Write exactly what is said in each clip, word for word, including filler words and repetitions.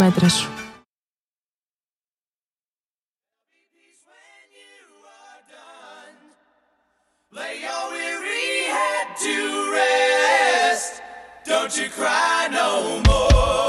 metres. Lay your weary head to rest. Don't you cry no more.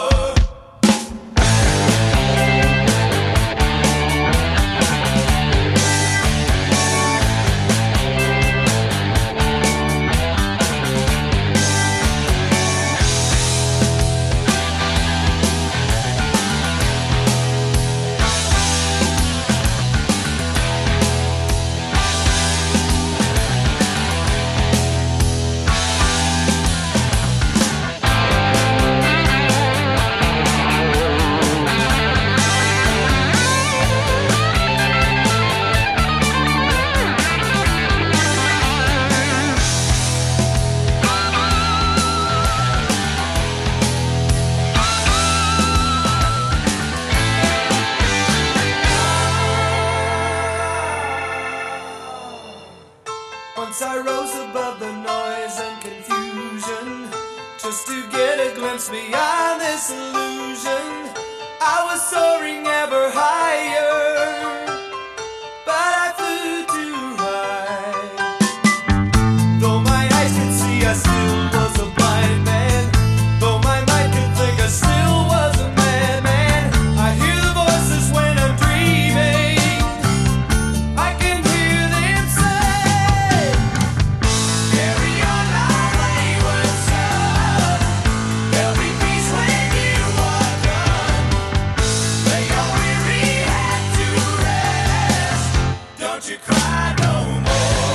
Once I rose above the noise and confusion, just to get a glimpse beyond this illusion. I was soaring ever higher, but I flew too high. Though my eyes could see, I still was a blind man. Though my mind could think, I still was a madman. I hear the voices when I'm dreaming. I can hear them say, carry on my wayward son. There'll be peace when you are done. Lay your weary head to rest. Don't you cry no more.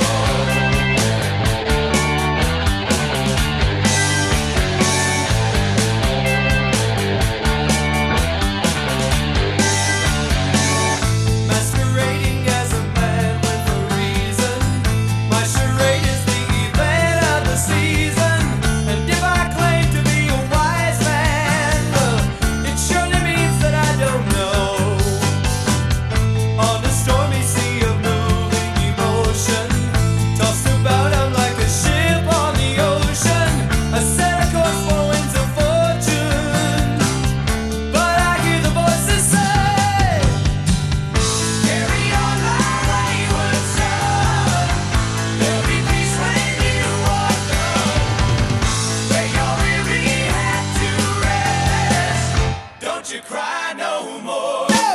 Masquerading as a man with a reason. My charade is the event of the season. And if I claim to be a wise man, uh, it surely means that I don't know. On a stormy sea of moving emotion, tossed about I'm like a ship on the ocean. I set a course for winds of fortune, but I hear the voices say, carry on my wayward son. There'll be peace when you are done. Lay your weary head to rest. Don't you cry no more. No!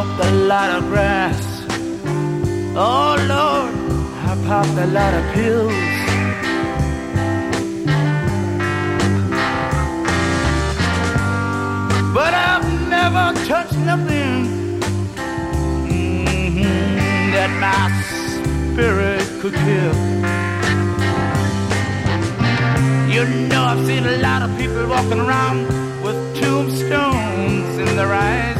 smoked a lot of grass. Oh Lord, I popped a lot of pills. But I've never touched nothing mm-hmm, that my spirit could kill. You know, I've seen a lot of people walking around with tombstones in their eyes.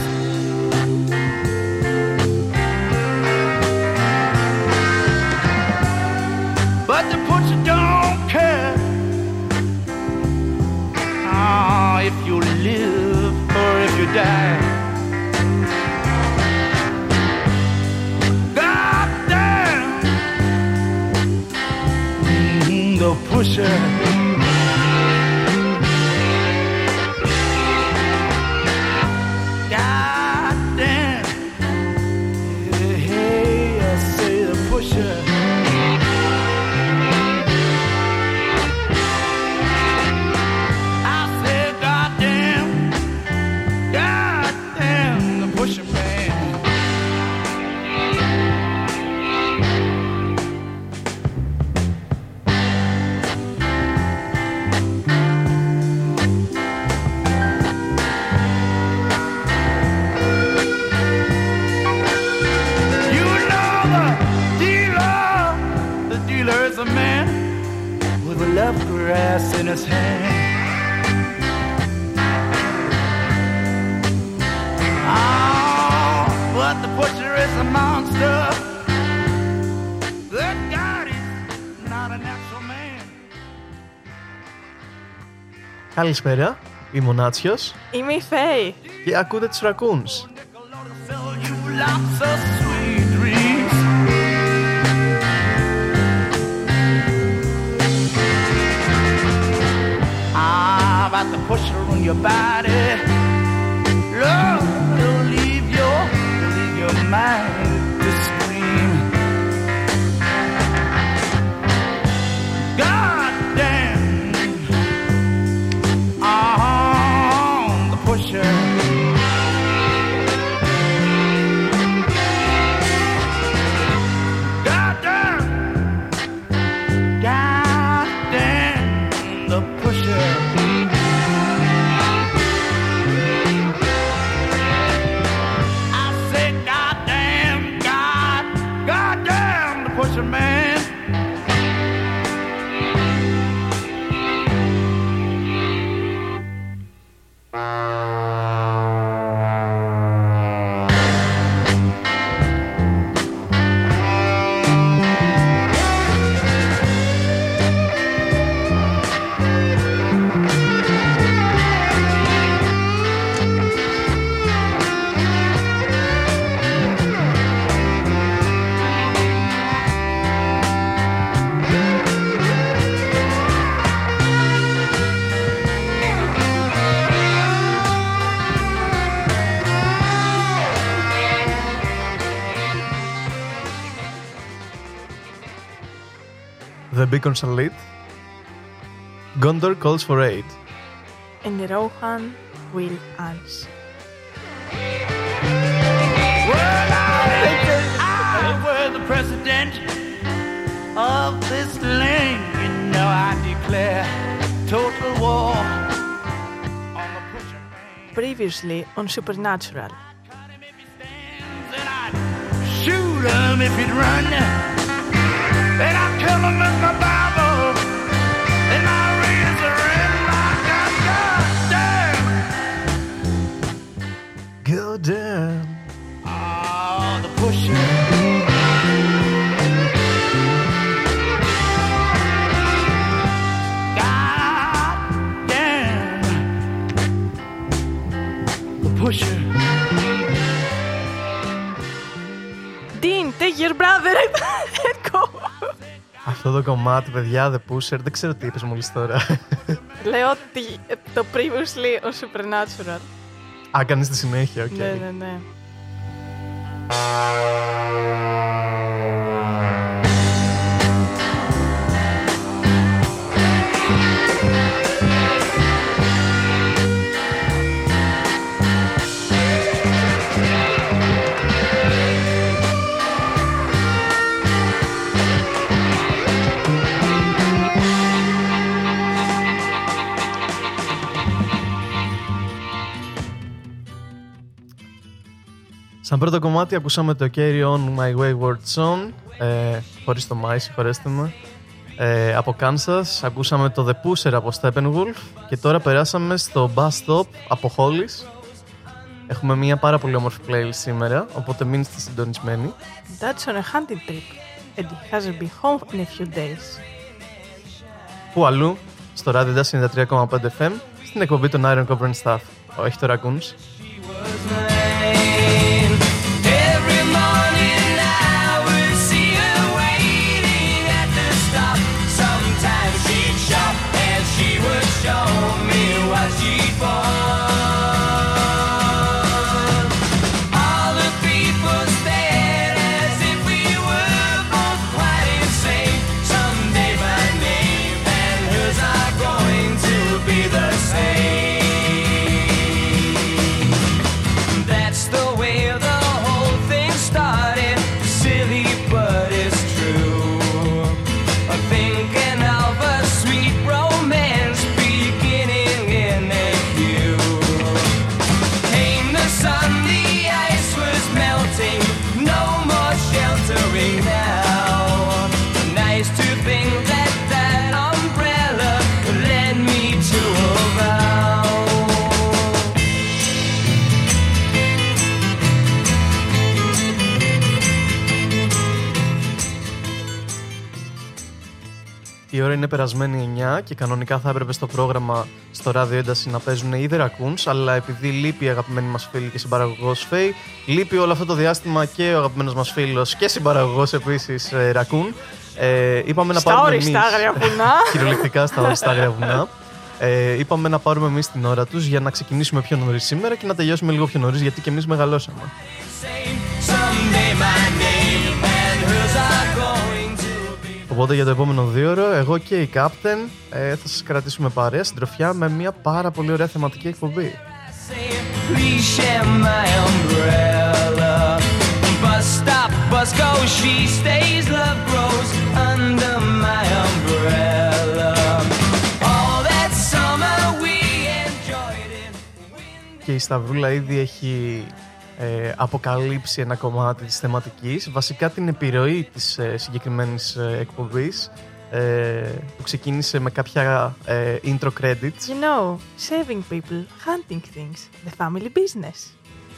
But the butcher don't care oh, if you live or if you die. God damn, mm-hmm, the pusher. God damn, hey, hey, I say the pusher. Grass in his hand. Oh, but the butcher is a monster. Good God, he's not a natural man. Καλησπέρα, είμαι ο Νάτσιος. Είμαι η Φέη. Και ακούτε τους Raccoons. About the pusher on your body, love will leave your, leave your mind to scream. God damn, oh, the pusher. God damn, God damn, the pusher. Man. The beacons are lit. Gondor calls for aid. And Rohan will answer. Well, I were the president of this land. You know I declare total war on the pusher man. Previously on Supernatural. Shoot him if he'd run. And I kill him with my Bible and my razor and my gun. God damn. God damn. Oh, the pusher. God damn. The pusher. Dean, take your brother and go. Αυτό το κομμάτι, παιδιά, The Pusher, δεν ξέρω τι είπες μόλις τώρα. Λέω ότι το previously on Supernatural. Α, κάνεις τη συνέχεια, οκ. Okay. Ναι, ναι, ναι. Σαν πρώτο κομμάτι ακούσαμε το Carry On My Wayward Son, ε, χωρίς το My, συγχωρέστε με, ε, από Kansas. Ακούσαμε το The Pusher από Steppenwolf και τώρα περάσαμε στο Bus Stop από Hollis. Έχουμε μια πάρα πολύ όμορφη playlist σήμερα, οπότε μείνετε συντονισμένοι. That's on a hunting trip and he hasn't been home in a few days. Πού αλλού, στο Radiodust ενενήντα τρία κόμμα πέντε εφ εμ, στην εκπομπή των Iron Cobra Staff. Όχι το Raccoons. Η ώρα είναι περασμένη εννιά και κανονικά θα έπρεπε στο πρόγραμμα στο Ράδιο Ένταση να παίζουν οι The Raccoons, αλλά επειδή λείπει η αγαπημένη μας φίλη και συμπαραγωγός Φέη, λείπει όλο αυτό το διάστημα και ο αγαπημένος μας φίλος και συμπαραγωγός επίσης ε, Raccoon. Ε, είπαμε στα να πάρουμε όριστα άγρια βουνά. Κυριολεκτικά στα όριστα άγρια βουνά. Ε, είπαμε να πάρουμε εμείς την ώρα τους για να ξεκινήσουμε πιο νωρίς σήμερα και να τελειώσουμε λίγο πιο νωρίς, γιατί και εμείς μεγαλώσαμε. Οπότε για το επόμενο δύο ώρο, εγώ και η Captain ε, θα σας κρατήσουμε παρέα, συντροφιά με μια πάρα πολύ ωραία θεματική εκπομπή. Και η Σταυρούλα ήδη έχει ε, αποκαλύψει ένα κομμάτι της θεματικής, βασικά την επιρροή της ε, συγκεκριμένης ε, εκπομπής, ε, που ξεκίνησε με κάποια ε, intro credits. You know, saving people, hunting things, the family business.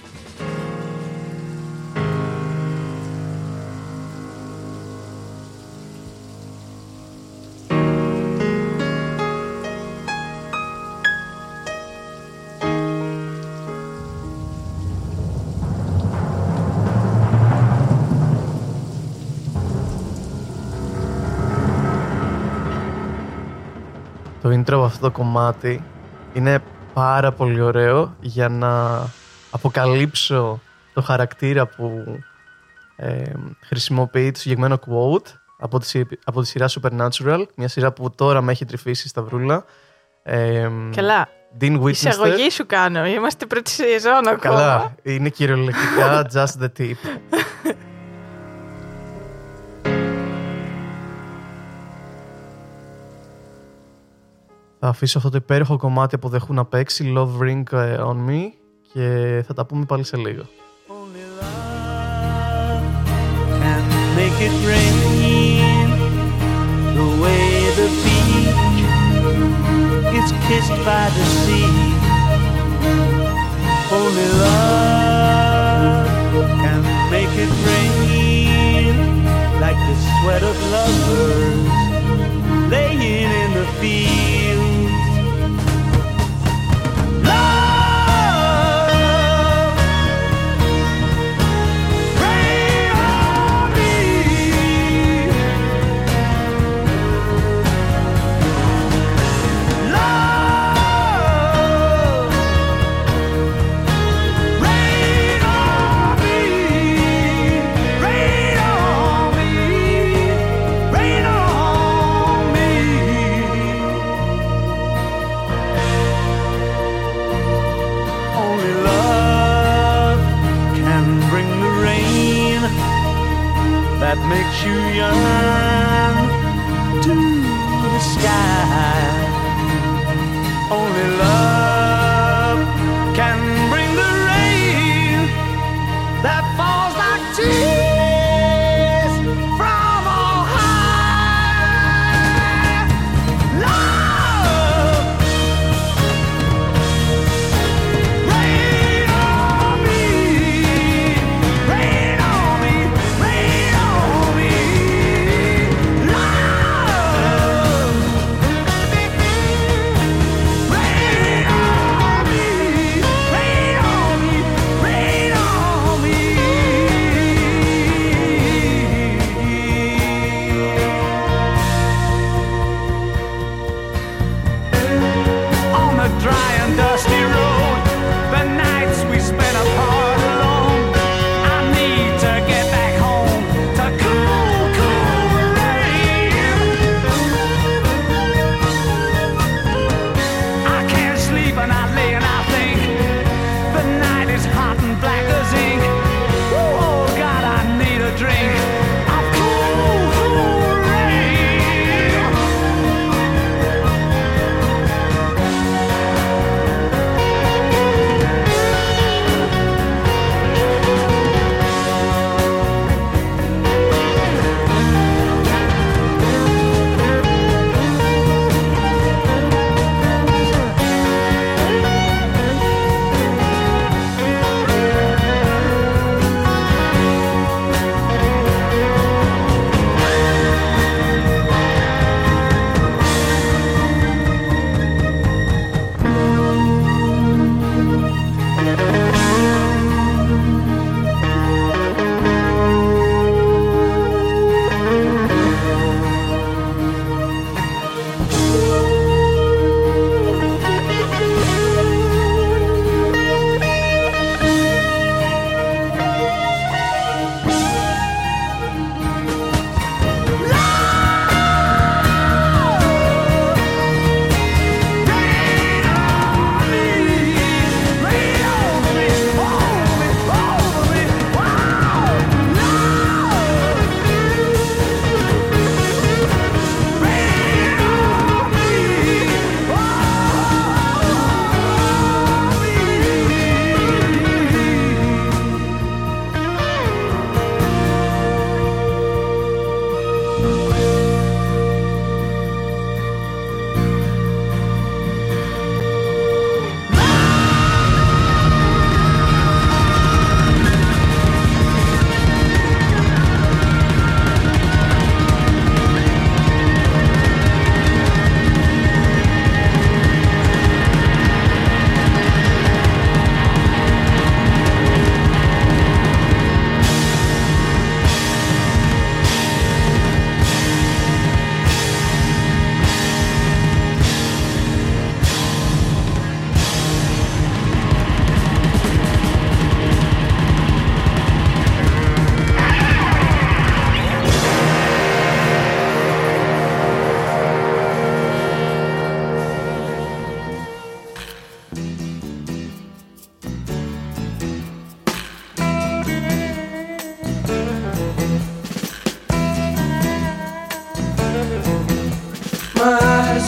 Το intro από αυτό το κομμάτι είναι πάρα πολύ ωραίο για να αποκαλύψω το χαρακτήρα που ε, χρησιμοποιεί το συγκεκριμένο quote από τη, από τη σειρά Supernatural, μια σειρά που τώρα με έχει τρυφήσει στα βρούλα. Ε, Καλά. Dean Winchester. Εισαγωγή σου κάνω, είμαστε πρώτη σεζόν ακόμα. Καλά, είναι κυριολεκτικά just the tip. Θα αφήσω αυτό το υπέροχο κομμάτι από The Who να παίξει, Love Ring on Me, και θα τα πούμε πάλι σε λίγο. Only love can make it rain the way the beach is kissed by the sea. Only love can make it rain like the sweat of lovers laying in the fields. That makes you yearn to the sky. Only love can bring the rain that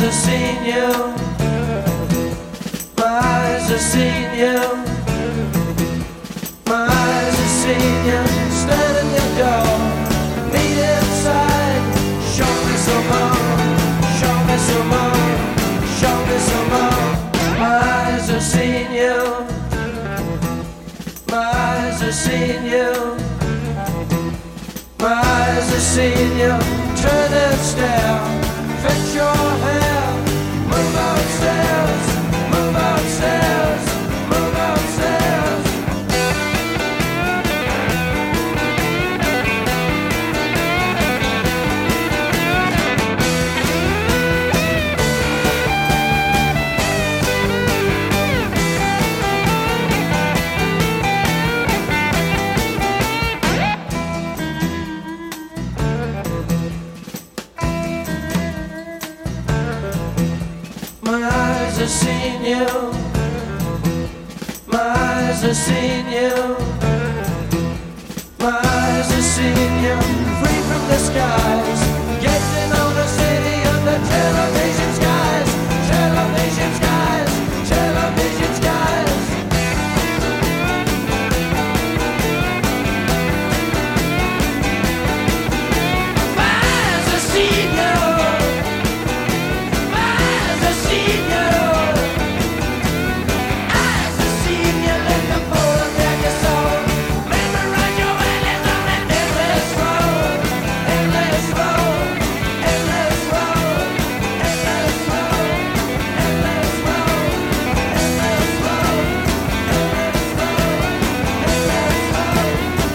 have seen you. My eyes have seen you. My eyes have seen you. Stand at the door. Meet inside. Show me some more. Show me some more. Show me some more. My eyes have seen you. My eyes have seen you. My eyes have seen you. Turn and stare. Fix your hair. Move upstairs. Move upstairs. Move upstairs. My eyes have seen you. My eyes have seen you. My eyes have seen you. Free from the skies. Gazing on a city under television skies. Television skies. Television skies. My eyes have seen you. My eyes have seen you. Eyes have seen you. Let the photograph your soul. Memorize your eyelids on an endless road. Endless road. Endless road. Endless road. Endless road. Endless road. Endless road.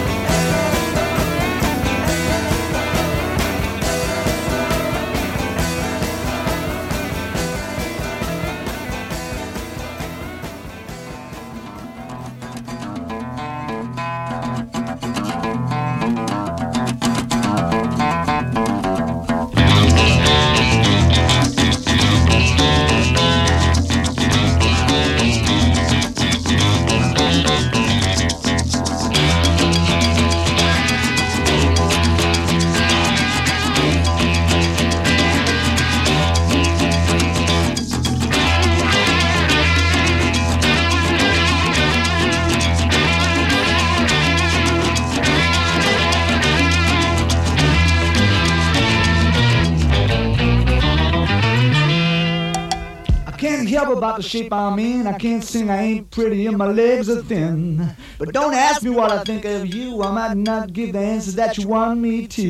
I can't help about the shape I'm in. I can't sing, I ain't pretty, and my legs are thin. But don't ask me what I think of you. I might not give the answers that you want me to.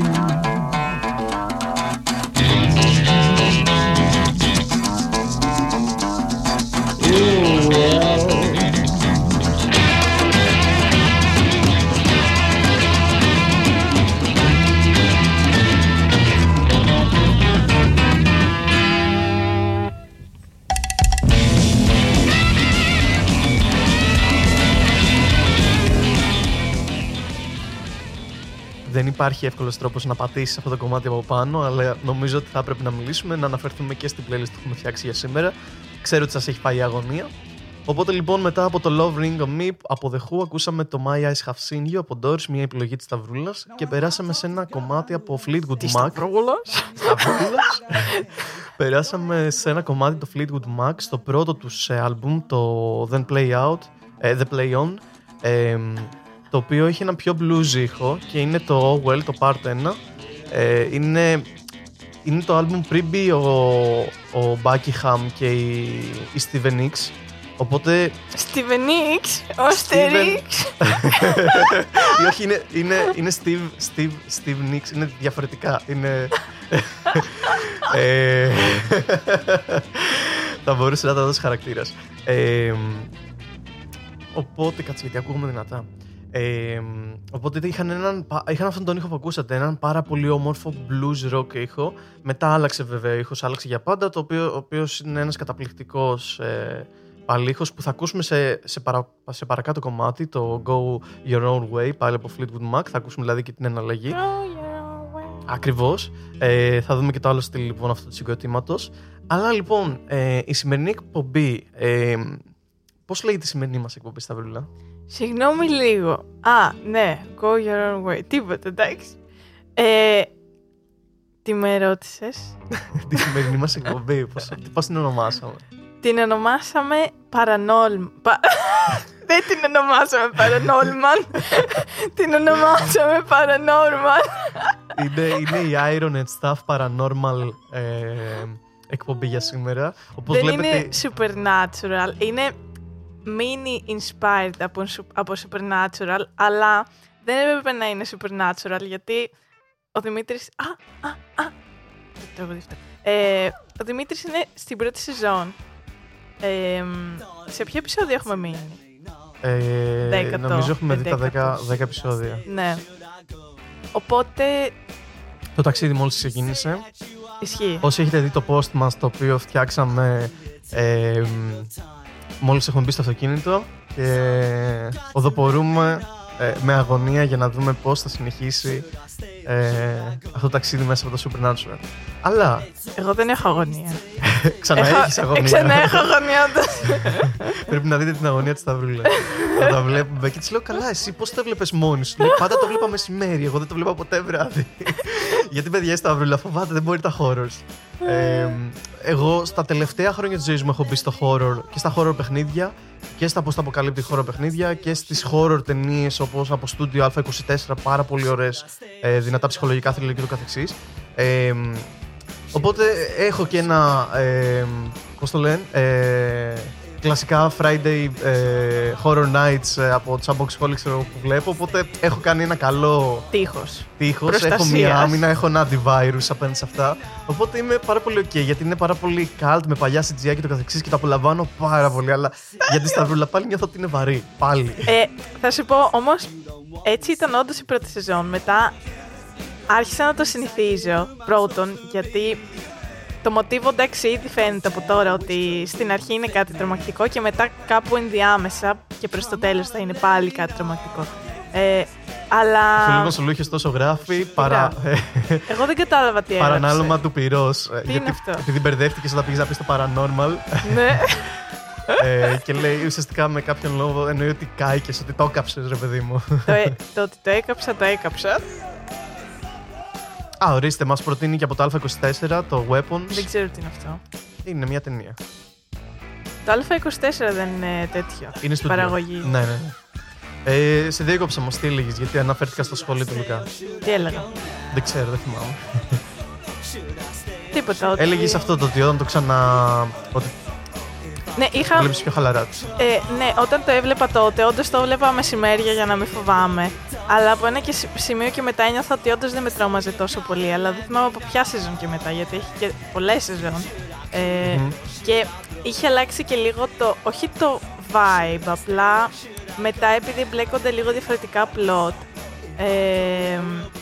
Oh, well. Δεν υπάρχει εύκολος τρόπος να πατήσεις αυτό το κομμάτι από πάνω, αλλά νομίζω ότι θα έπρεπε να μιλήσουμε, να αναφερθούμε και στην playlist που έχουμε φτιάξει για σήμερα. Ξέρω ότι σας έχει πάει η αγωνία. Οπότε λοιπόν, μετά από το Love Ring of Me από The Who, ακούσαμε το My Eyes Have Seen You από Doors, μια επιλογή της Σταυρούλας, και περάσαμε σε ένα κομμάτι από Fleetwood Mac. Της Σταυρούλας. Σταυρούλας. Περάσαμε σε ένα κομμάτι το Fleetwood Mac, στο πρώτο τους άλμπουμ, το Then Play Out, ε, The Play On, ε, το οποίο έχει ένα πιο blues ήχο και είναι το Oh Well, το Part ένα. Ε, είναι, είναι το άλμπουμ πριν μπει ο, ο Buckingham και η, η Steven Nicks. Οπότε... Steven Nicks, ο Asterix. Ή όχι, είναι, είναι, είναι Steve, Steve, Steve Nicks, είναι διαφορετικά. Είναι... ε, θα μπορούσε να τα δώσει χαρακτήρας. Ε, οπότε, κάτσε, γιατί ακούγουμε δυνατά. Ε, οπότε είχαν, έναν, είχαν αυτόν τον ήχο που ακούσατε, έναν πάρα πολύ όμορφο blues rock ήχο. Μετά άλλαξε βέβαια ο ήχος, άλλαξε για πάντα, το οποίο, ο οποίος είναι ένας καταπληκτικός ε, παλήχος που θα ακούσουμε σε, σε, παρα, σε παρακάτω κομμάτι, το Go Your Own Way, πάλι από Fleetwood Mac. Θα ακούσουμε δηλαδή και την εναλλαγή. Ακριβώς. Ε, θα δούμε και το άλλο στυλ λοιπόν αυτού του συγκροτήματος. Αλλά λοιπόν, ε, η σημερινή εκπομπή, ε, πώς λέγεται η σημερινή μας εκπομπή, Σταυρούλα? Συγγνώμη λίγο. Α, ναι, Go Your Own Way. Τίποτα, εντάξει. Ε, Τι με ρώτησες? Τη σημερινή μας εκπομπή, πώς, πώς την ονομάσαμε? Την ονομάσαμε Paranormal. Πα... Δεν την ονομάσαμε Paranormal. Την ονομάσαμε Paranormal. είναι, είναι η Iron and Stuff Paranormal ε, εκπομπή για σήμερα. Όπως Δεν βλέπετε... είναι supernatural. Είναι mini inspired από, από supernatural, αλλά δεν έπρεπε να είναι supernatural, γιατί ο Δημήτρης... Α, α, α. Ε, ο Δημήτρης είναι στην πρώτη σεζόν. Ε, σε ποιο επεισόδιο έχουμε μείνει? Ε, Δέκατο, νομίζω έχουμε δει τα δέκατο. δέκα επεισόδια. Ναι. Οπότε... Το ταξίδι μόλις ξεκίνησε. Ισχύει. Όσοι έχετε δει το post μας, το οποίο φτιάξαμε ε, μόλις έχουμε μπει στο αυτοκίνητο, και οδοπορούμε ε, με αγωνία για να δούμε πώς θα συνεχίσει ε, αυτό το ταξίδι μέσα από το Supernatural. Αλλά... Εγώ δεν έχω αγωνία. Ξανά έχεις αγωνία. Ξανά έχω αγωνία. Πρέπει να δείτε την αγωνία της Σταυρούλα. Θα τα βλέπουμε και της λέω, καλά, εσύ πώς το βλέπεις μόνη σου? Λέει, πάντα το βλέπα μεσημέρι, εγώ δεν το βλέπα ποτέ βράδυ. Γιατί παιδιά η Σταυρούλα φοβάται, δεν μπορεί τα horrors. ε, εγώ στα τελευταία χρόνια της ζωής μου έχω μπει στο horror και στα horror παιχνίδια και στα post-apocalyptic horror παιχνίδια και στις horror ταινίες όπως από Studio Α είκοσι τέσσερα, πάρα πολύ ωραίες, ε, δυνατά ψυχολογικά thriller και το καθεξής. Ε, οπότε έχω και ένα, ε, πώς το λένε, ε, κλασικά Friday ε, Horror Nights ε, από τους Unboxholics που βλέπω, οπότε έχω κάνει ένα καλό Τείχος. τείχος, έχω μία άμυνα, έχω ένα antivirus απέναντι σε αυτά, οπότε είμαι πάρα πολύ ok, γιατί είναι πάρα πολύ cult με παλιά σι τζι άι και το καθεξής και το απολαμβάνω πάρα πολύ, αλλά για τη Σταυρούλα πάλι νιώθω ότι είναι βαρύ, πάλι. Ε, θα σου πω όμως, έτσι ήταν όντως η πρώτη σεζόν, μετά άρχισα να το συνηθίζω πρώτον, γιατί το μοτίβο εντάξει ήδη φαίνεται από τώρα ότι στην αρχή είναι κάτι τρομακτικό και μετά κάπου ενδιάμεσα και προς το τέλος θα είναι πάλι κάτι τρομακτικό. Ε, αλλά... Φίλοι μας ο Λούχιος τόσο γράφει, παρά... Εγώ δεν κατάλαβα τι έγραψε. Παρανάλωμα του πυρός. Τι γιατί, είναι αυτό? Επειδή μπερδεύτηκες όταν πήγες να πεις το paranormal. Ναι. ε, και λέει ουσιαστικά με κάποιον λόγο εννοεί ότι κάηκες, ότι το έκαψες ρε παιδί μου. το, ε, το ότι το έκαψα, το έκαψα. Α, ορίστε, μας προτείνει και από το Α είκοσι τέσσερα το Weapons. Δεν ξέρω τι είναι αυτό. Είναι μια ταινία. Το Α είκοσι τέσσερα δεν είναι τέτοιο. Είναι στο παραγωγή. Ναι, ναι, ναι. Ε, σε διέκοψα όμως, τι έλεγες, γιατί αναφέρθηκα στο σχολείο του Λουκά. Τι έλεγα? Δεν ξέρω, δεν θυμάμαι. Τίποτα. Ότι... Έλεγες αυτό το ότι όταν το ξανα... ότι ναι, είχα... το βλέπεις πιο χαλαρά. Ε, ναι, όταν το έβλεπα τότε, όντως το έβλεπα μεσημέρια για να μην φοβάμαι. Αλλά από ένα και σημείο και μετά ένιωθα ότι όντως δεν με τρόμαζε τόσο πολύ. Αλλά δεν θυμάμαι από ποια σεζόν και μετά, γιατί έχει και πολλές σεζόν. Ε, mm-hmm. Και είχε αλλάξει και λίγο το, όχι το vibe, απλά μετά επειδή μπλέκονται λίγο διαφορετικά plot. Ε,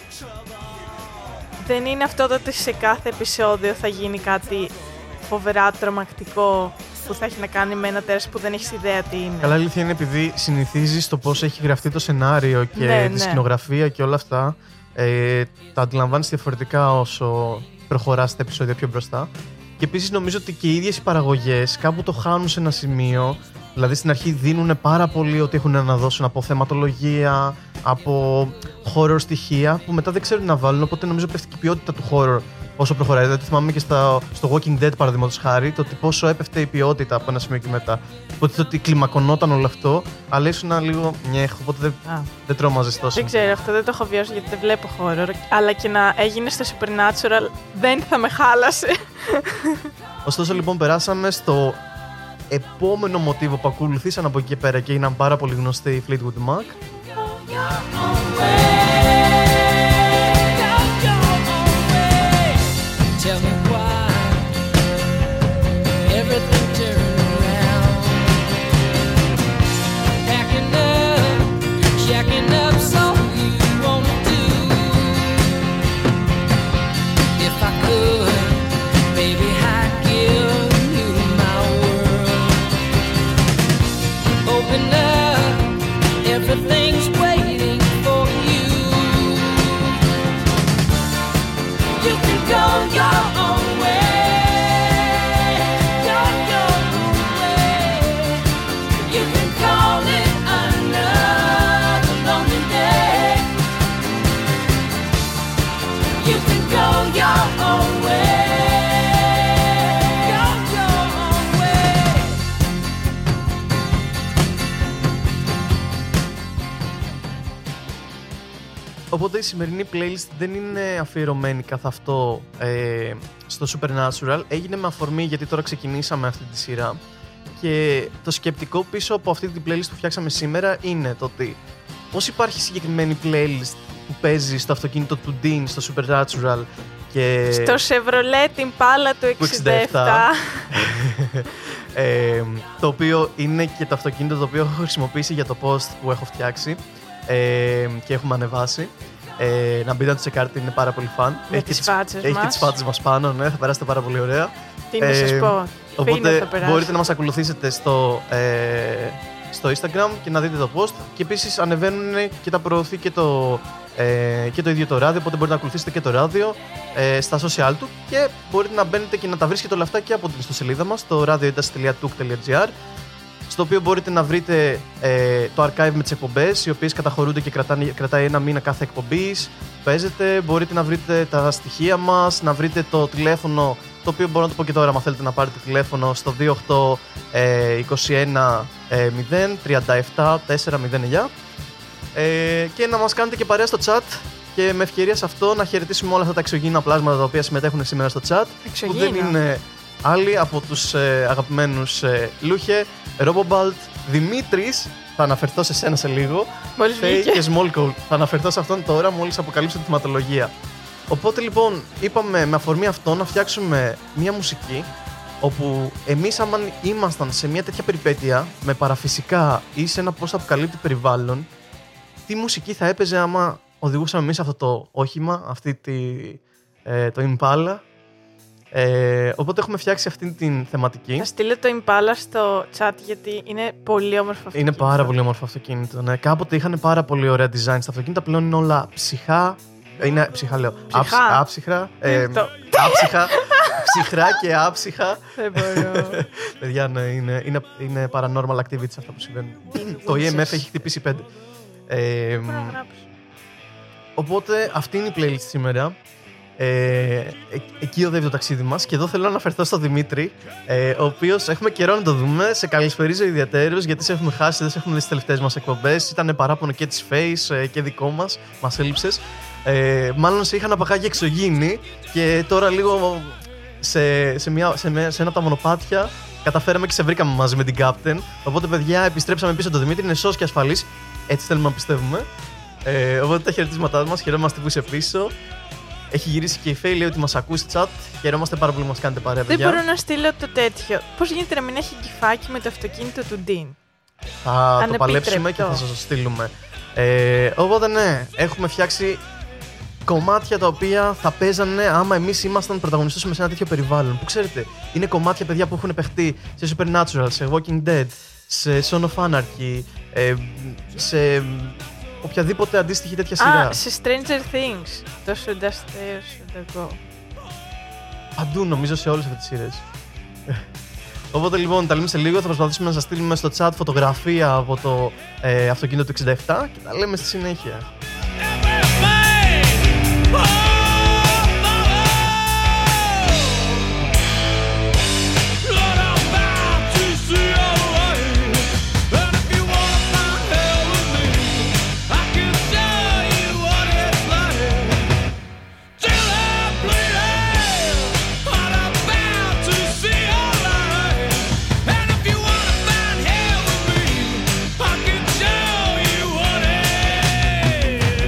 δεν είναι αυτό το ότι σε κάθε επεισόδιο θα γίνει κάτι φοβερά τρομακτικό που θα έχει να κάνει με ένα τέρας που δεν έχεις ιδέα τι είναι. Καλά, αλήθεια είναι επειδή συνηθίζεις το πώς έχει γραφτεί το σενάριο και ναι, τη ναι. σκηνογραφία και όλα αυτά. Ε, τα αντιλαμβάνεις διαφορετικά όσο προχωράς τα επεισόδια πιο μπροστά. Και επίσης νομίζω ότι και οι ίδιες οι παραγωγές κάπου το χάνουν σε ένα σημείο. Δηλαδή στην αρχή δίνουν πάρα πολύ ότι έχουν να δώσουν από θεματολογία, από horror στοιχεία που μετά δεν ξέρουν να βάλουν. Οπότε νομίζω πέφτει και η ποιότητα του horror όσο προχωράει. Δηλαδή θυμάμαι και στα, στο Walking Dead παραδείγματος χάρη, το ότι πόσο έπεφτε η ποιότητα από ένα σημείο και μετά. Οπότε το ότι κλιμακωνόταν όλο αυτό, αλλά ήσουν λίγο νιέχ, οπότε δεν, δεν τρόμαζες τόσο. Δεν ξέρω, αυτό δεν το έχω βιώσει γιατί δεν βλέπω horror. Αλλά και να έγινε στο Supernatural δεν θα με χάλασε. Ωστόσο λοιπόν περάσαμε στο επόμενο μοτίβο που ακολουθήσαν από εκεί και πέρα και έγιναν πάρα πολύ γνωστοί οι Fleetwood Mac. Tell me why everything turned around. Packing up, checking up, so you wanna do. If I could, baby, I'd give you my world. Open up, everything's waiting for οπότε η σημερινή playlist δεν είναι αφιερωμένη καθ' αυτό ε, στο Supernatural. Έγινε με αφορμή γιατί τώρα ξεκινήσαμε αυτή τη σειρά. Και το σκεπτικό πίσω από αυτή την playlist που φτιάξαμε σήμερα είναι το ότι πώς υπάρχει συγκεκριμένη playlist που παίζει στο αυτοκίνητο του Dean στο Supernatural και... Στο Chevrolet Impala του εξήντα επτά. ε, το οποίο είναι και το αυτοκίνητο το οποίο έχω χρησιμοποιήσει για το post που έχω φτιάξει ε, και έχουμε ανεβάσει. Ε, να μπείτε να το τσεκάρετε, είναι πάρα πολύ φαν. Με τις φάτσες μας. Έχει και τις φάτσες μας πάνω, ναι, θα περάσετε πάρα πολύ ωραία. Τι να σας πω. Οπότε μπορείτε να μας ακολουθήσετε στο, ε, στο Instagram και να δείτε το post. Και επίσης ανεβαίνουν και τα προωθεί και το, ε, και το ίδιο το ράδιο. Οπότε μπορείτε να ακολουθήσετε και το ράδιο ε, στα social του. Και μπορείτε να μπαίνετε και να τα βρίσκετε όλα αυτά και από την ιστοσελίδα μας, το radioedas τελεία took τελεία gr, στο οποίο μπορείτε να βρείτε ε, το archive με τις εκπομπές, οι οποίες καταχωρούνται και κρατάνε, κρατάει ένα μήνα κάθε εκπομπής. Παίζετε, μπορείτε να βρείτε τα στοιχεία μας, να βρείτε το τηλέφωνο, το οποίο μπορώ να το πω και τώρα, αν θέλετε να πάρετε τηλέφωνο στο δύο οκτώ είκοσι ένα μηδέν τριάντα επτά τετρακόσια εννιά ε, και να μας κάνετε και παρέα στο chat. Και με ευκαιρία σε αυτό να χαιρετήσουμε όλα αυτά τα εξωγήινα πλάσματα τα οποία συμμετέχουν σήμερα στο chat. Εξωγήινα. Που δεν είναι άλλοι από τους ε, αγαπημένους ε, Λούχε, Ρόμπομπαλτ, Δημήτρης, θα αναφερθώ σε σένα σε λίγο. Μόλις Φέι βγήκε. και Smallcold, θα αναφερθώ σε αυτόν τώρα μόλις αποκαλύψω τη θεματολογία. Οπότε λοιπόν είπαμε με αφορμή αυτό να φτιάξουμε μια μουσική όπου εμείς άμα ήμασταν σε μια τέτοια περιπέτεια με παραφυσικά ή σε ένα πώς αποκαλύπτει περιβάλλον, τι μουσική θα έπαιζε άμα οδηγούσαμε εμείς αυτό το όχημα, αυτή τη, ε, το Impala. Ε, οπότε έχουμε φτιάξει αυτή την θεματική. Θα στείλω το Impala στο chat γιατί είναι πολύ όμορφο αυτοκίνητο. Είναι πάρα πολύ όμορφο αυτοκίνητο. Ναι. Κάποτε είχαν πάρα πολύ ωραία design στα αυτοκίνητα, πλέον είναι όλα ψυχά. Είναι ψυχά, λέω. Ψυχά. Άψ, άψυχα. Ε, Το- άψυχα. Ψυχρά και άψυχα. Δεν μπορώ. Παιδιά, ναι, είναι, είναι, είναι paranormal activities αυτά που συμβαίνουν. Το ι εμ εφ έχει χτυπήσει πέντε. Ε, Μπορώ να γράψω. οπότε αυτή είναι η playlist σήμερα. Ε, ε, εκεί οδεύει το ταξίδι μας. Και εδώ θέλω να αναφερθώ στο Δημήτρη, ε, ο οποίος έχουμε καιρό να το δούμε. Σε καλησπερίζω ιδιαίτερως γιατί σε έχουμε χάσει, δεν σε έχουμε δει στις τελευταίες μας εκπομπές. Ήταν παράπονο και της Face ε, και δικό μας. Μας έλειψες. Ε, μάλλον σε είχαν απαγάγει εξωγήινη και τώρα λίγο σε, σε, μια, σε, με- σε ένα από τα μονοπάτια καταφέραμε και σε βρήκαμε μαζί με την Captain. Οπότε, παιδιά, επιστρέψαμε πίσω τον Δημήτρη. Είναι σώσος και ασφαλής. Έτσι θέλουμε να πιστεύουμε. Ε, οπότε τα χαιρετίσματά μας. Χαιρόμαστε που είσαι πίσω. Έχει γυρίσει και η Φέη, λέει ότι μας ακούει στο chat. Χαιρόμαστε πάρα πολύ που μας κάνετε παρέα, Δεν παιδιά. μπορώ να στείλω το τέτοιο. Πώς γίνεται να μην έχει κυφάκι με το αυτοκίνητο του Dean? Θα το παλέψουμε και Ανεπίτρεπτο. θα σας το στείλουμε. Ε, οπότε ναι, έχουμε φτιάξει κομμάτια τα οποία θα παίζανε άμα εμείς ήμασταν πρωταγωνιστές σε ένα τέτοιο περιβάλλον. Που ξέρετε, είναι κομμάτια, παιδιά, που έχουν παιχτεί σε Supernatural, σε Walking Dead, σε Son of Anarchy, ε, σε οποιαδήποτε αντίστοιχη τέτοια σειρά. Α, σε Stranger Things. Το Should I Stay or Should I Go? Παντού, νομίζω, σε όλες αυτές τις σειρές. Οπότε λοιπόν, τα λέμε σε λίγο. Θα προσπαθήσουμε να σας στείλουμε στο chat φωτογραφία από το ε, αυτοκίνητο του εξήντα επτά και τα λέμε στη συνέχεια. I can show you what it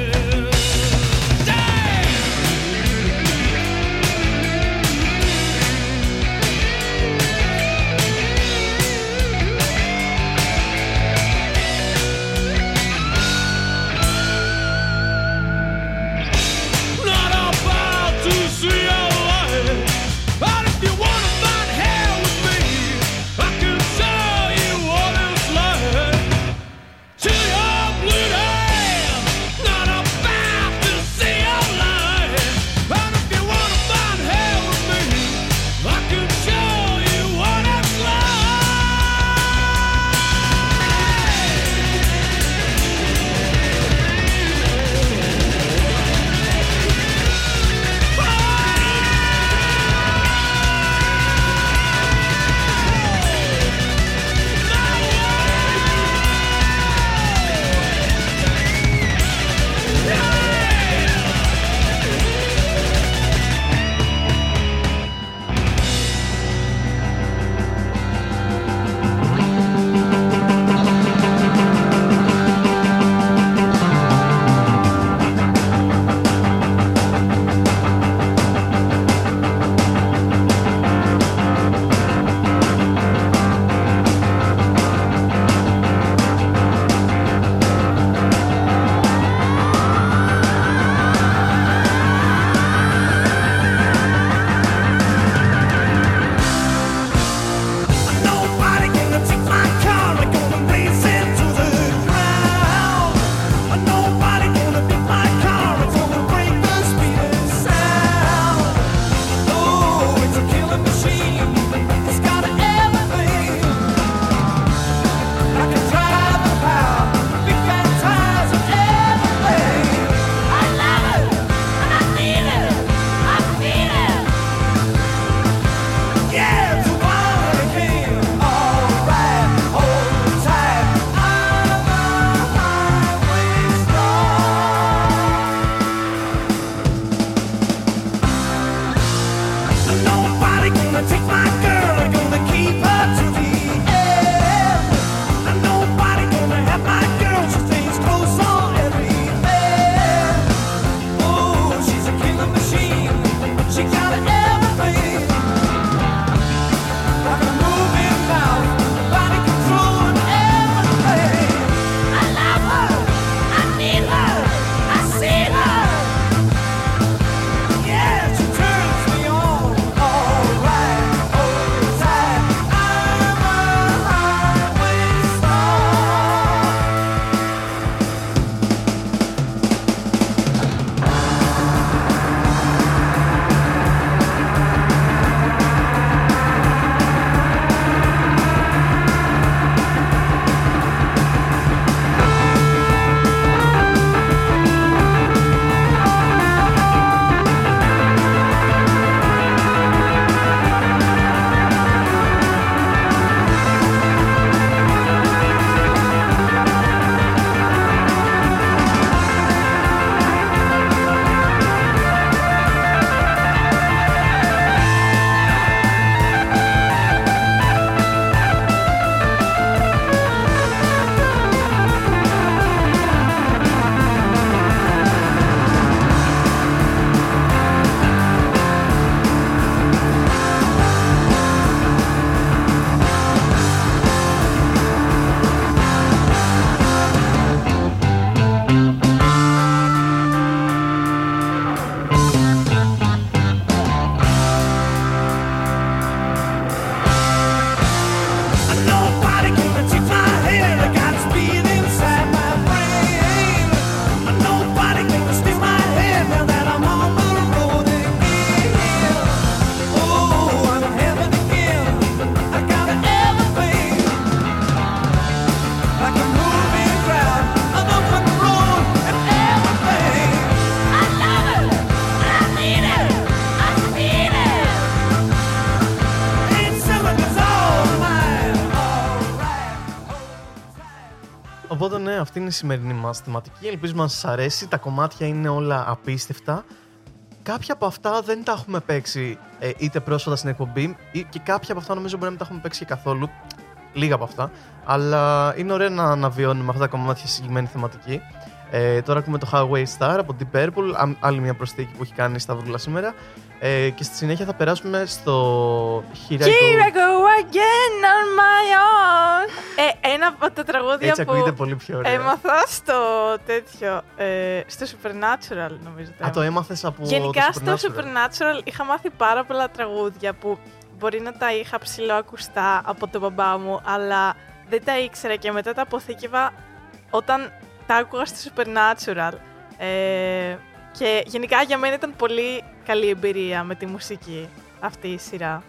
Οπότε ναι, αυτή είναι η σημερινή μας θεματική. Ελπίζουμε να σας αρέσει. Τα κομμάτια είναι όλα απίστευτα. Κάποια από αυτά δεν τα έχουμε παίξει ε, είτε πρόσφατα στην εκπομπή, ή και κάποια από αυτά νομίζω μπορεί να μην τα έχουμε παίξει και καθόλου. Λίγα από αυτά. Αλλά είναι ωραίο να αναβιώνουμε αυτά τα κομμάτια σε συγκεκριμένη θεματική. Ε, τώρα ακούμε το Highway Star από Deep Purple, άλλη μια προσθήκη που έχει κάνει η Σταυρούλα σήμερα. Ε, και στη συνέχεια θα περάσουμε στο Here I Go, Here I go again on my own. Ε, ένα από τα τραγούδια έτσι που ακούγεται πολύ πιο ωραία. έμαθα στο τέτοιο, ε, στο Supernatural νομίζω. Α, το έμαθες από Γενικά το Supernatural. στο Supernatural είχα μάθει πάρα πολλά τραγούδια που μπορεί να τα είχα ψηλοακουστά από τον μπαμπά μου, αλλά δεν τα ήξερα και μετά τα αποθήκευα όταν τα άκουγα στο Supernatural. Ε, και γενικά για μένα ήταν πολύ καλή εμπειρία με τη μουσική αυτή η σειρά.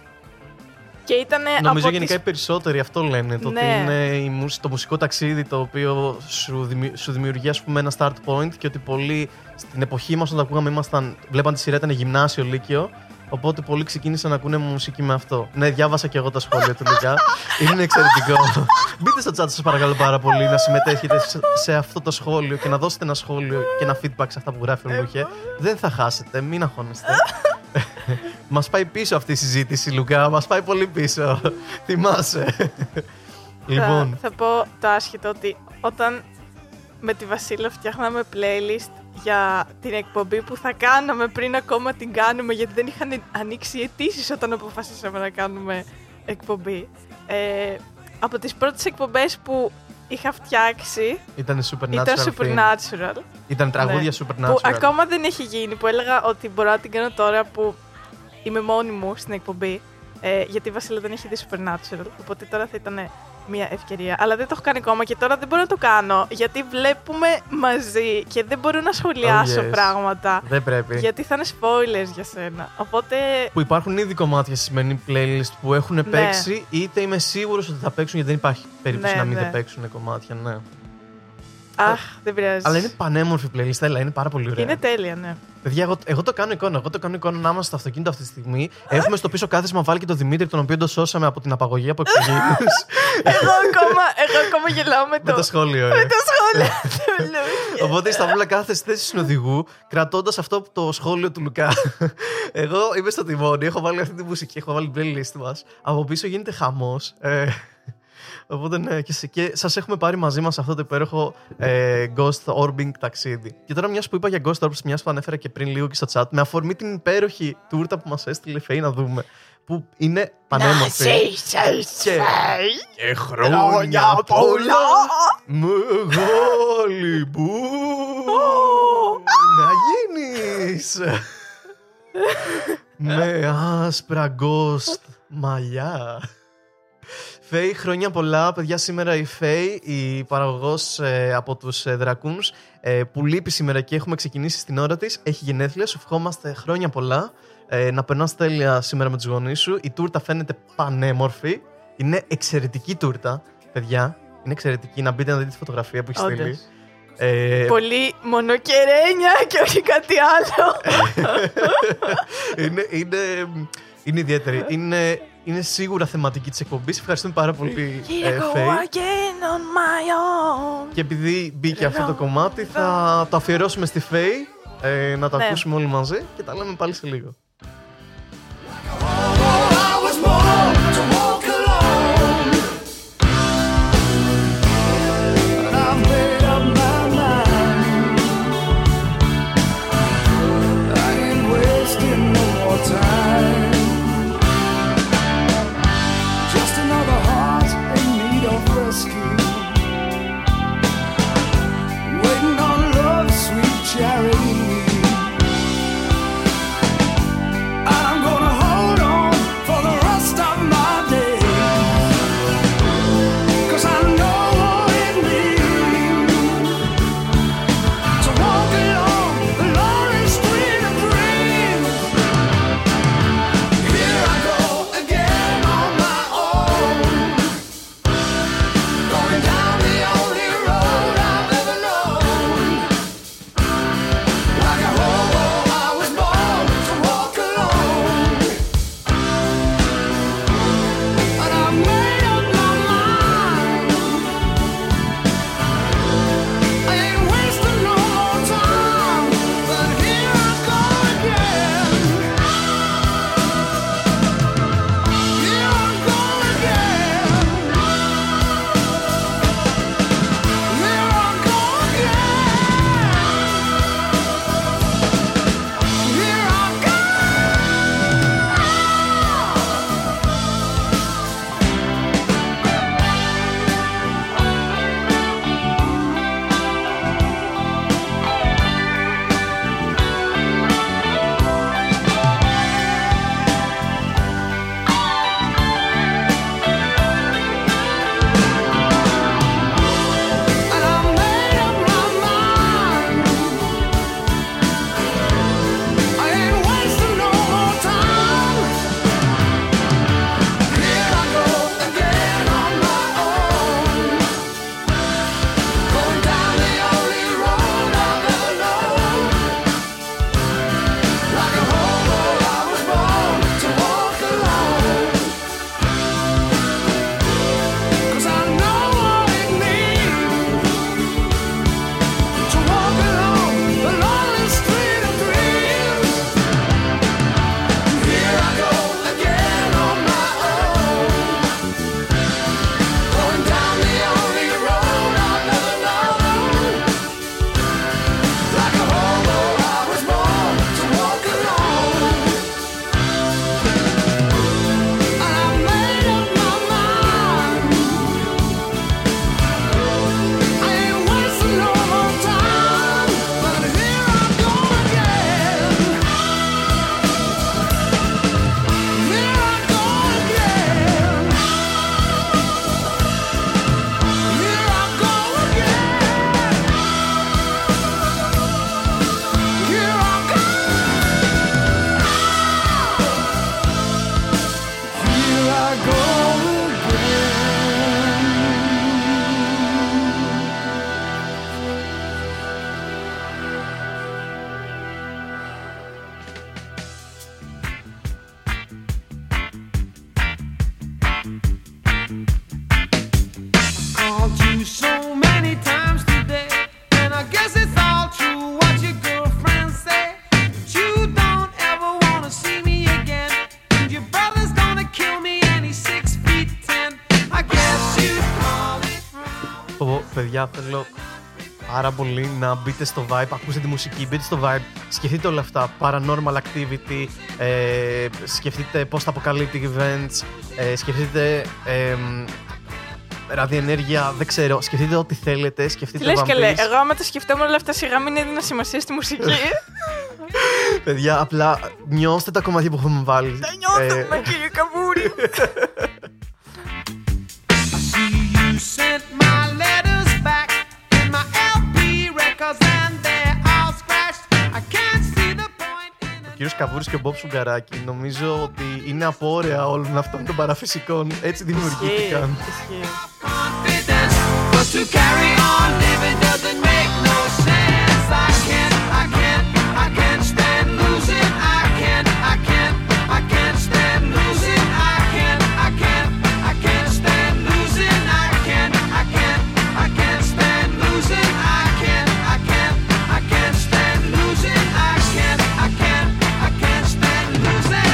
Και ήτανε Νομίζω από γενικά τις... οι περισσότεροι αυτό λένε. Το Ναι. ότι είναι η μουσ- το μουσικό ταξίδι το οποίο σου, δημιου- σου δημιουργεί, ας πούμε, ένα start point και ότι πολλοί στην εποχή μας όταν τα ακούγαμε ήμασταν, βλέπαν τη σειρά, ήταν γυμνάσιο, λύκειο. Οπότε πολλοί ξεκίνησαν να ακούνε μουσική με αυτό. Ναι, διάβασα και εγώ τα σχόλια του Λουκά. Είναι εξαιρετικό. Μπείτε στο chat σας παρακαλώ πάρα πολύ να συμμετέχετε σε- σε αυτό το σχόλιο και να δώσετε ένα σχόλιο και ένα feedback σε αυτά που γράφει ο Λούχε. Δεν θα χάσετε, μην αγχώνεστε. Μας πάει πίσω αυτή η συζήτηση, Λουκά. Μας πάει πολύ πίσω. Θυμάσαι. Λοιπόν, Θα, θα πω το άσχετο ότι όταν με τη Βασίλα φτιάχναμε playlist για την εκπομπή που θα κάναμε πριν ακόμα την κάνουμε, γιατί δεν είχαν ανοίξει αιτήσεις όταν αποφασίσαμε να κάνουμε εκπομπή. Ε, από τις πρώτες εκπομπές που είχα φτιάξει ήταν Supernatural. ήταν theme. Supernatural. Ήταν τραγούδια Ναι. Supernatural. Που ακόμα δεν έχει γίνει, που έλεγα ότι μπορώ να την κάνω τώρα που είμαι μόνη μου στην εκπομπή. Ε, γιατί η Βασίλα δεν έχει δει Supernatural, οπότε τώρα θα ήταν μια ευκαιρία. Αλλά δεν το έχω κάνει ακόμα και τώρα δεν μπορώ να το κάνω, γιατί βλέπουμε μαζί και δεν μπορώ να σχολιάσω Oh, yes. πράγματα. Δεν πρέπει. Γιατί θα είναι spoilers για σένα. Οπότε. Που υπάρχουν ήδη κομμάτια στη σημερινή playlist που έχουν Ναι. παίξει, είτε είμαι σίγουρος ότι θα παίξουν, γιατί δεν υπάρχει περίπτωση Ναι, να μην ναι. δεν παίξουν κομμάτια, ναι. Αχ, δεν πειράζει. Αλλά είναι πανέμορφη playlist, έλα, είναι πάρα πολύ ωραία. Είναι τέλεια, ναι. Παιδιά, εγώ, εγώ το κάνω εικόνα. Εγώ το κάνω εικόνα να είμαστε στο αυτοκίνητο αυτή τη στιγμή. Έχουμε στο πίσω κάθισμα βάλει και τον Δημήτρη, τον οποίο το σώσαμε από την απαγωγή από εξωγήινους. εγώ, ακόμα, εγώ ακόμα γελάω με το, με το σχόλιο, ε. με το σχόλιο του Λούκη. Οπότε η Σταυρούλα κάθεται στη θέση συνοδηγού, κρατώντας αυτό το σχόλιο του Λουκά. Εγώ είμαι στο τιμόνι, έχω βάλει αυτή τη μουσική, έχω βάλει την playlist μας. Από πίσω γίνεται χαμός. Ε, οπότε ναι, και, σε- και σας έχουμε πάρει μαζί μας αυτό το υπέροχο ε, Ghost Orbing ταξίδι. Και τώρα, μιας που είπα για Ghost Orbs, μιας που ανέφερα και πριν λίγο και στο chat, με αφορμή την υπέροχη τούρτα που μας έστειλε η Φέη να δούμε, που είναι πανέμορφη. Και, και χρόνια πολλά μεγάλη που να γίνεις με άσπρα ghost μαλλιά. Φέη, χρόνια πολλά. Παιδιά, σήμερα η Φέη, η παραγωγός ε, από τους ε, Δρακούνους, ε, που λείπει σήμερα και έχουμε ξεκινήσει στην ώρα της, έχει γενέθλια. Σου ευχόμαστε χρόνια πολλά. Ε, να περνάς τέλεια σήμερα με τους γονείς σου. Η τούρτα φαίνεται πανέμορφη. Είναι εξαιρετική τούρτα, παιδιά. Είναι εξαιρετική. Να μπείτε να δείτε τη φωτογραφία που έχει Όντως. στείλει. Ε, Πολύ μονοκερένια και όχι κάτι άλλο. είναι, είναι, είναι ιδιαίτερη. Είναι, είναι σίγουρα θεματική της εκπομπής. Ευχαριστούμε πάρα πολύ, Here ε, I go Φέη. again on my own. Και επειδή μπήκε αυτό το κομμάτι, θα το αφιερώσουμε στη Φέη, ε, να το Ναι. ακούσουμε όλοι μαζί και τα λέμε πάλι σε λίγο. I was born to walk alone. I've made up my mind. I ain't wasting no more time. Just another heart in need of rescue, waiting on love's sweet charity. Πω, παιδιά, θέλω πάρα πολύ να μπείτε στο vibe, ακούστε τη μουσική, μπείτε στο vibe, σκεφτείτε όλα αυτά, paranormal activity, ε, σκεφτείτε post-apocalyptic events, ε, σκεφτείτε ε, ραδιενέργεια, δεν ξέρω, σκεφτείτε ό,τι θέλετε, σκεφτείτε λες και λέει, vampires. εγώ άμα το σκεφτόμουν όλα αυτά σιγά μην έδινα σημασία στη μουσική. Παιδιά, απλά νιώστε τα κομμάτια που έχουμε βάλει. Τα νιώθουμε, κύριε Καβούρη. You sent my letters back in my ελ πι records and they're all scratched. I can't see the point in Ο κύριος Καβούρης και ο Μπομπ Σουγκαράκη νομίζω ότι είναι απόρρεα όλων αυτών των παραφυσικών. Έτσι δημιουργήθηκαν. Ισχύει. confidence, but to carry on living doesn't make no sense. I can't, I can't, I can't stand losing. I can't, I can't, I can't stand losing. I can't, I can't, I can't stand losing. I can't, I can't, I can't stand losing. I can't, I can't, I can't stand losing. I can't, I can't, I can't stand losing.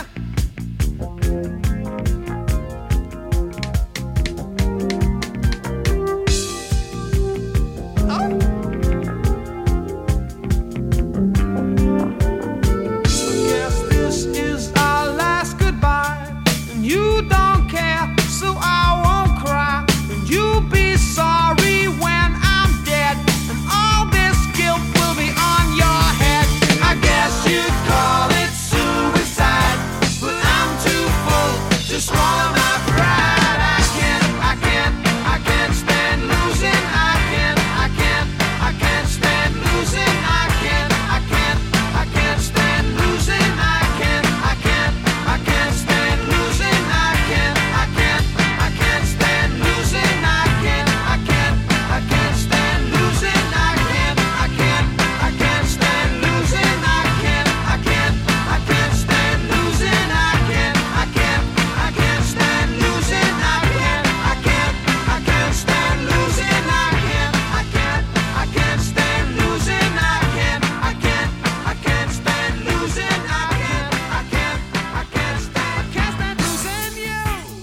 Guess this is our last goodbye, and you don't care, so I won't cry. And you'll be sorry when I'm dead, and all this guilt will be on your head. I guess you'd call it suicide, but I'm too full to swallow my pride. I can't, I can't, I can't stand losing. I can't, I can't, I can't stand losing. I can't, I can't, I can't stand losing. I can't, I can't, I can't stand losing. I can't, I can't, I can't stand losing. I can't, I can't, I can't stand losing. I can't, I can't, I can't stand losing. I can't, I can't, I can't stand losing. I can't, I can't, I can't stand losing. I can't, I can't, I can't stand losing. I can't, I can't, I can't stand losing. I can't, I can't, I can't stand losing. I can't, I can't, I can't stand, I can't stand losing you.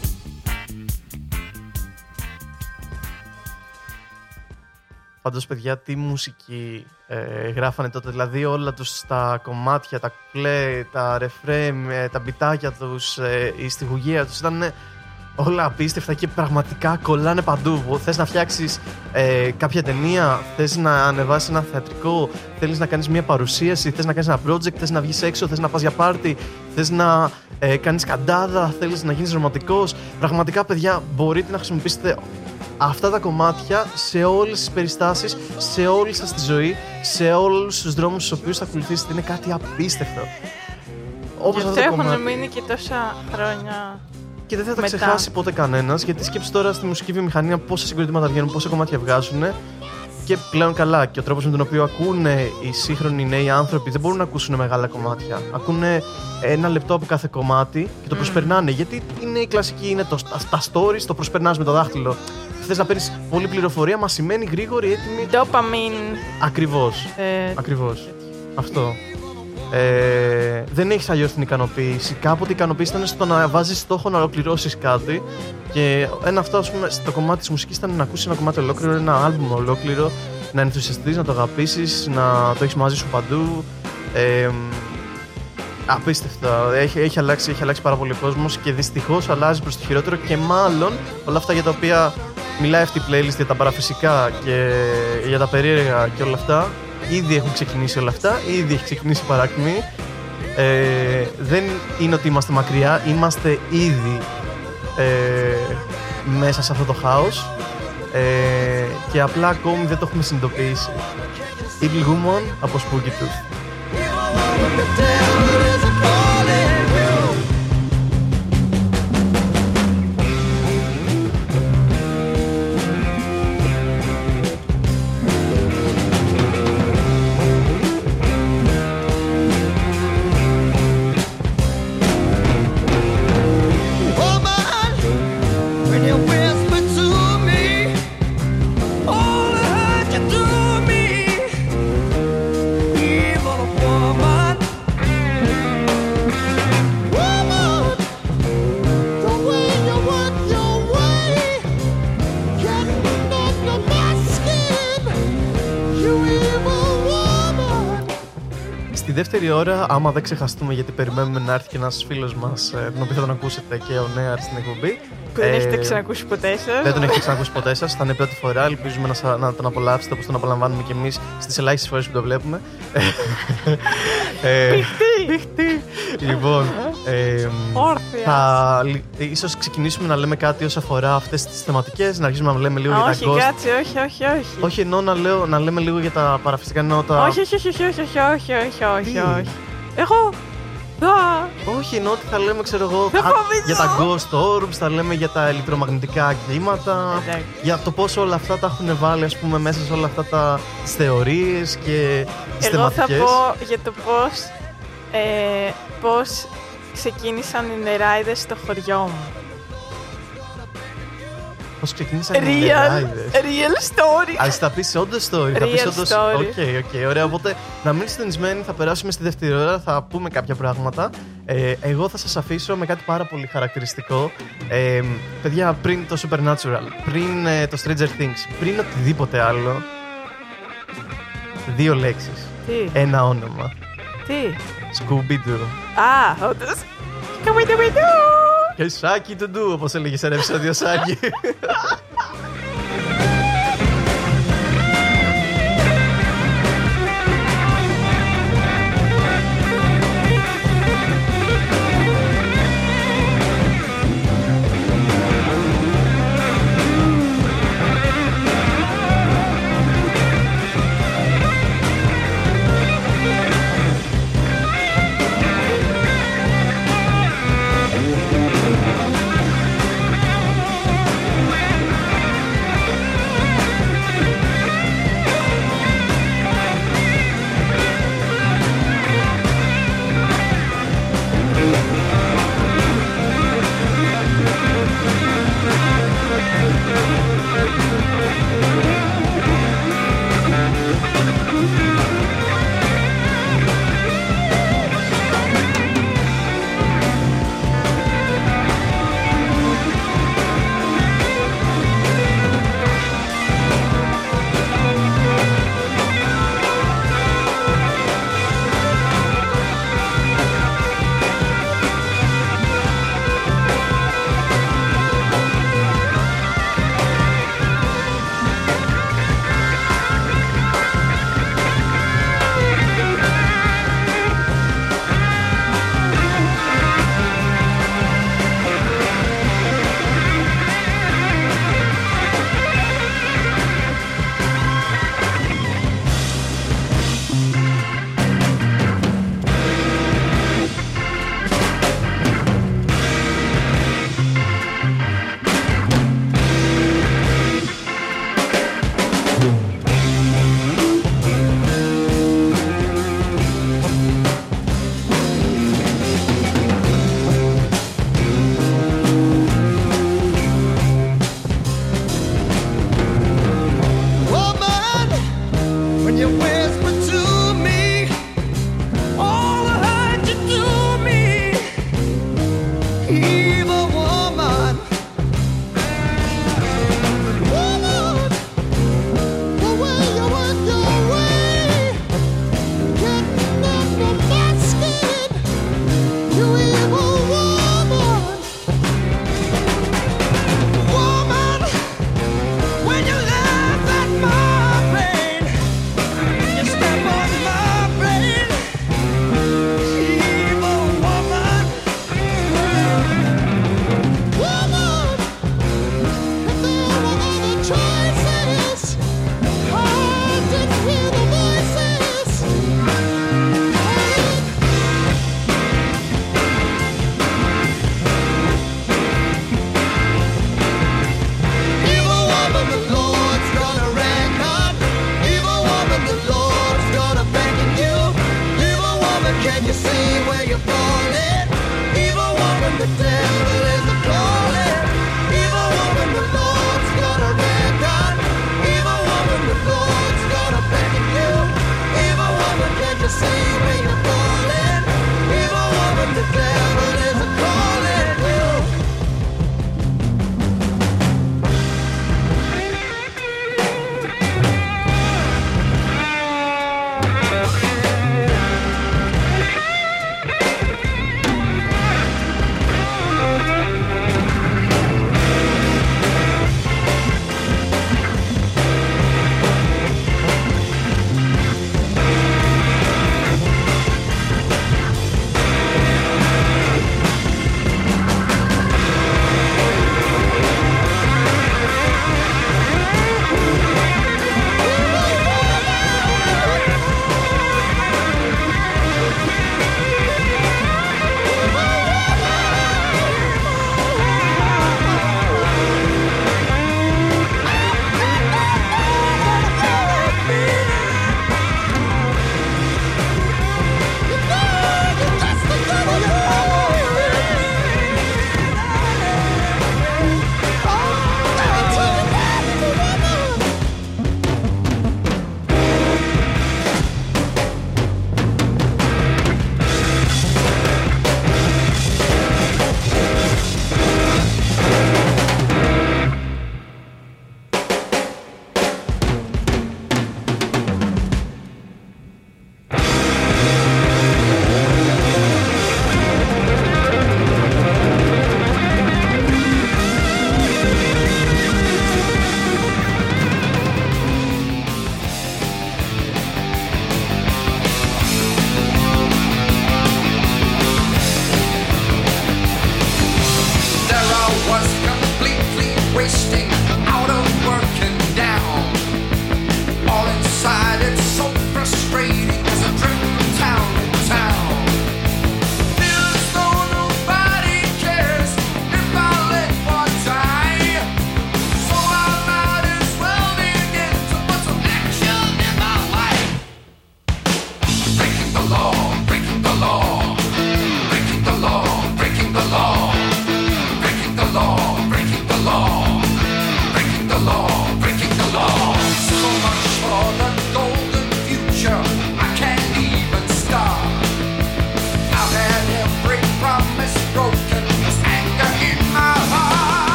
Πάντως, παιδιά, τι μουσική ε, γράφανε τότε. Δηλαδή, όλα τους τα κομμάτια, τα κλέ, τα ρεφρέμ, ε, τα μπιτάκια τους, ε, η στιχουργία τους ήταν όλα απίστευτα και πραγματικά κολλάνε παντού. Θες να φτιάξεις ε, κάποια ταινία, θες να ανεβάσεις ένα θεατρικό, θέλεις να κάνεις μια παρουσίαση, θες να κάνεις ένα project, θες να βγεις έξω, θες να πας για πάρτι, θες να ε, κάνεις καντάδα, θέλεις να γίνεις ρομαντικός. Πραγματικά, παιδιά, μπορείτε να χρησιμοποιήσετε αυτά τα κομμάτια σε όλες τις περιστάσεις, σε όλη σας τη ζωή, σε όλους τους δρόμους στους οποίους θα ακολουθήσετε. Είναι κάτι απίστευτο. Όπως Γι' αυτό αυτό το έχουν κομμάτι. μείνει και τόσα χρόνια. Και δεν θα τα μετά. ξεχάσει ποτέ κανένας, γιατί σκέψου τώρα στη μουσική βιομηχανία πόσα συγκροτήματα βγαίνουν, πόσα κομμάτια βγάζουν. Και πλέον καλά, και ο τρόπος με τον οποίο ακούνε οι σύγχρονοι νέοι άνθρωποι δεν μπορούν να ακούσουν μεγάλα κομμάτια. Ακούνε ένα λεπτό από κάθε κομμάτι και το προσπερνάνε. Γιατί είναι η κλασική, είναι το, τα, τα stories, το προσπερνάς με το δάχτυλο. Θες να παίρνεις πολλή πληροφορία, μα σημαίνει γρήγορη, έτοιμη. Dopamine. Ακριβώς. Ε, Ακριβώς. Αυτό. Ε, δεν έχεις αλλιώς την ικανοποίηση. Κάποτε η ικανοποίηση ήταν στο να βάζεις στόχο να ολοκληρώσεις κάτι. Και ένα αυτό, ας πούμε, στο κομμάτι της μουσικής ήταν να ακούσεις ένα κομμάτι ολόκληρο, ένα άλμπουμ ολόκληρο, να ενθουσιαστείς, να το αγαπήσεις, να το έχεις μαζί σου παντού. Ε, απίστευτα. Έχει, έχει, αλλάξει, έχει αλλάξει πάρα πολύ ο κόσμος και δυστυχώς αλλάζει προς το χειρότερο. Και μάλλον όλα αυτά για τα οποία μιλάει αυτή η playlist, για τα παραφυσικά και για τα περίεργα και όλα αυτά, ήδη έχουν ξεκινήσει όλα αυτά, ήδη έχει ξεκινήσει η παράκμη. Ε, δεν είναι ότι είμαστε μακριά, είμαστε ήδη ε, μέσα σε αυτό το χάος ε, και απλά ακόμη δεν το έχουμε συνειδητοποιήσει. Evil Woman από Spooky Tooth. Evil woman, δεύτερη ώρα, άμα δεν ξεχαστούμε, γιατί περιμένουμε να έρθει και ένας φίλος μας, ε, τον οποίο θα τον ακούσετε και ο Νέαρ στην εκπομπή. Που δεν Ε, έχετε ξανακούσει ποτέ σας. Δεν τον έχετε ξανακούσει ποτέ σας. Θα είναι πρώτη φορά. Ελπίζουμε να, σα- να τον απολαύσετε όπως τον απολαμβάνουμε κι εμείς στις ελάχιστες φορές που το βλέπουμε. ε, Πιχτή! Λοιπόν, ε, Όρθια. θα λι- ίσως ξεκινήσουμε να λέμε κάτι όσο αφορά αυτές τις θεματικές, να αρχίσουμε να λέμε λίγο Α, για όχι, τα ghost. κάτσε, όχι, όχι, όχι. Όχι, εννοώ να, λέω, να λέμε λίγο για τα παραφυσικά, εννοώ τα... Όχι, όχι, όχι, όχι, όχι, όχι, όχι, όχι, Τι? όχι. Εγώ. Α, Όχι, εννοώ ότι θα λέμε, ξέρω εγώ, Δεν α, φοβηθώ. για τα ghost orbs, θα λέμε για τα ηλεκτρομαγνητικά κύματα, Εντάξει. για το πώς όλα αυτά τα έχουν βάλει, ας πούμε, μέσα σε όλα αυτά τα τις θεωρίες και τις Εγώ θα θεματικές. πω για το πώς, ε, πώς ξεκίνησαν οι νεράιδες στο χωριό μου. Πώς ξεκίνησαν οι Real, νεράιδες. real story. Ας τα πεις όντως story. Θα Real πεις όντως... story. Οκ, οκ, ωραία. Οπότε να μείνετε συντονισμένοι, θα περάσουμε στη δεύτερη ώρα, θα πούμε κάποια πράγματα. Ε, εγώ θα σας αφήσω με κάτι πάρα πολύ χαρακτηριστικό. Ε, παιδιά, πριν το Supernatural, πριν ε, το Stranger Things, πριν οτιδήποτε άλλο, δύο λέξεις, Τι, ένα όνομα. τι. Scooby-Doo. Α, όντως. Σκουμιδουμιδού. Και Σάκι του Ντου, όπως έλεγε σε ένα επεισόδιο Σάκι. Boom.